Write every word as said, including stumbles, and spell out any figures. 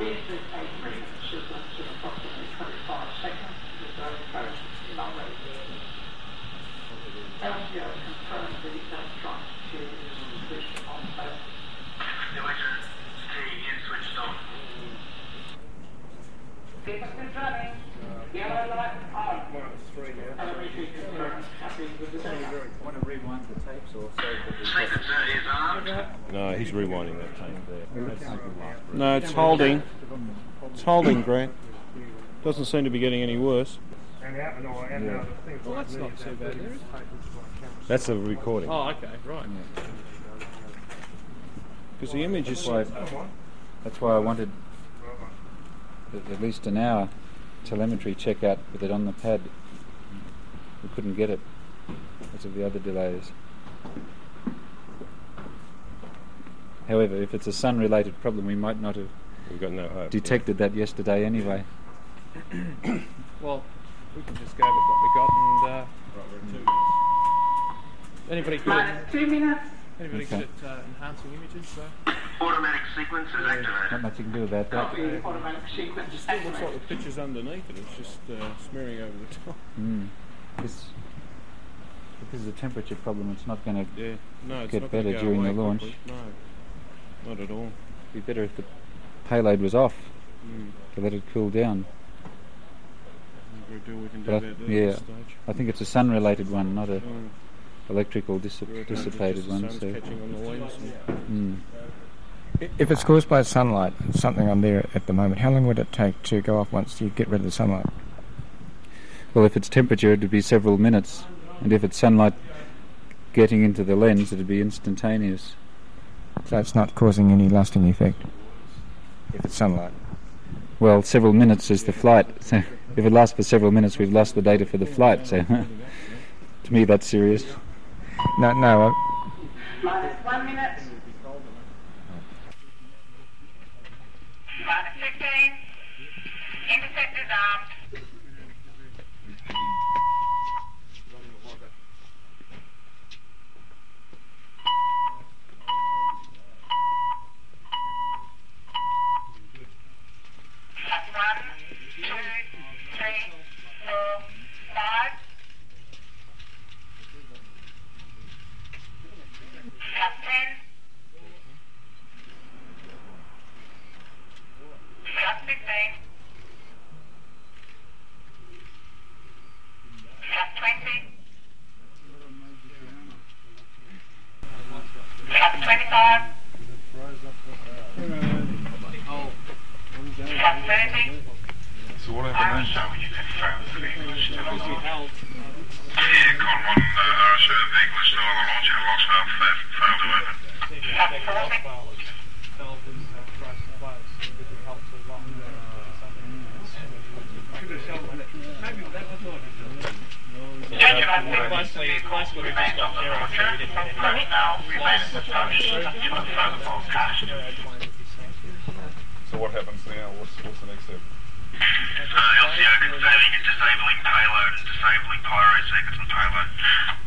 This is a three-minute sequence in approximately twenty-five seconds. The zone code is not ready. L C O confirmed the electronics key is switched on both. The electronics key is switched on. Sequence is running. Yellow light on. Telemetry confirmed. Happy with the setup. Want to rewind the tapes or so that we Sequence is armed. No, he's rewinding that tape. No, it's holding. It's holding, Grant. Doesn't seem to be getting any worse. Yeah. Well, that's not too bad, is it? That's a recording. Oh, okay, right. Because the image is... That's why, that's why I wanted at at least an hour telemetry checkout with it on the pad. We couldn't get it because of the other delays. However, if it's a sun-related problem, we might not have We've got no hope. detected that yesterday anyway. Well, we can just go with what we got and... Uh, anybody good, Minus two minutes. anybody Okay. good at uh, enhancing images? So? Automatic sequence is activated. Not much you can do about that. Copy automatic sequence It still looks like activated. the picture's underneath it. It's just uh, smearing over the top. Mm. This, because of the temperature problem, it's not going to Yeah. No, it's Get not going to better go during away the launch. quickly. No, not at all. be better if the payload was off Mm. to let it cool down. We'll do what we can do But I- about that yeah. at this stage. I think it's a sun-related one, not a Mm. electrical dissip- We reckon dissipated just the one. sun's So, catching on the lens. And mm. If it's caused by sunlight, something on there at the moment, how long would it take to go off once you get rid of the sunlight? Well, if it's temperature, it would be several minutes, and if it's sunlight getting into the lens, it would be instantaneous. So it's not causing any lasting effect if it's sunlight. Well, several minutes is the flight. So if it lasts for several minutes, we've lost the data for the flight. So to me, that's serious. No, no. Uh, Minus one minute. Minus fifteen. Interceptors armed. Plus one, two, three, four, five. Plus ten. Plus fifteen. Plus twenty. Plus twenty-five. Plus thirty. So what happened then? So you confirm the vehicle is still on launch. Held, Yeah, Con one, uh, R S O, the vehicle is still on the launch. Airlocks have failed, failed to open. Plus forty. Basically, basically we just got zero, so we didn't get any. So what happens now? What's, what's the next step? Uh, L C O confirming and disabling payload and disabling pyro sequence and payload.